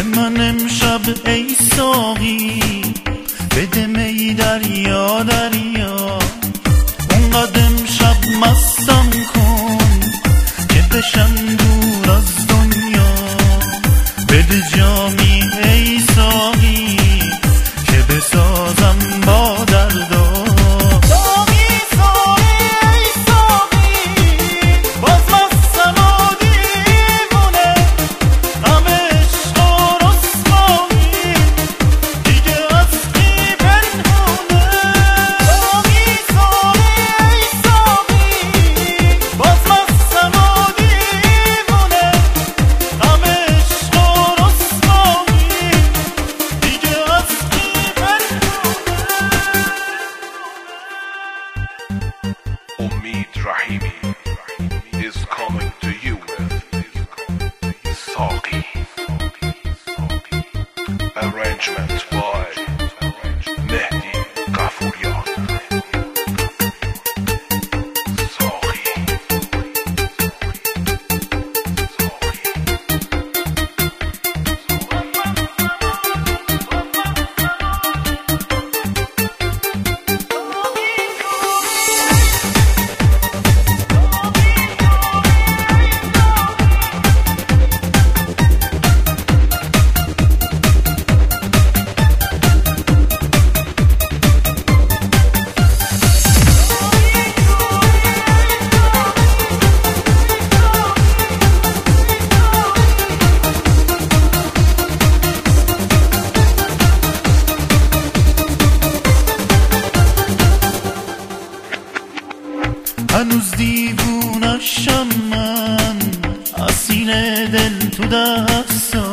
به من امشب ای ساقی بده می دریا دریا، اونقدر امشب مستم کن که بشم دور از دنیا. بده جامی ای ساقی که بسازم با دردا. Omid Rahimi is coming to you with Saqi. Arrangement by Mehdi Ghafourian. هنوز دیوونشم من، اسیر دل تو دستم.